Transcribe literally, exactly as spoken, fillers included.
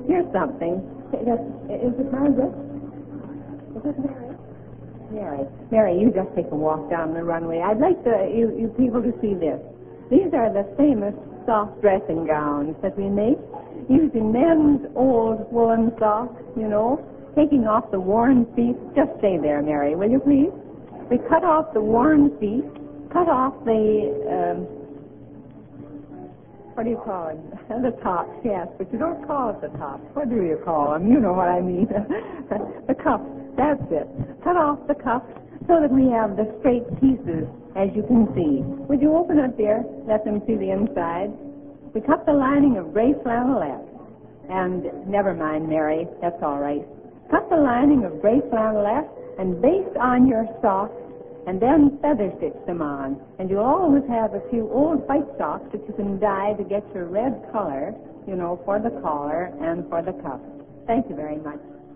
here's something. Is it Margaret? Is it Mary? Mary. Mary, you just take a walk down the runway. I'd like to, you, you people to see this. These are the famous soft dressing gowns that we make using men's old woolen socks, you know, taking off the worn feet. Just stay there, Mary, will you please? We cut off the worn feet, cut off the, um, what do you call it? The tops, yes, but you don't call it the tops. What do you call them? You know what I mean. The cuffs, that's it. Cut off the cuffs so that we have the straight pieces, as you can see. Would you open it there? Let them see the inside. We cut the lining of gray flannelette. And never mind, Mary, that's all right. Cut the lining of gray flannelette and baste on your socks and then feather stitch them on. And you'll always have a few old white socks that you can dye to get your red color, you know, for the collar and for the cuffs. Thank you very much.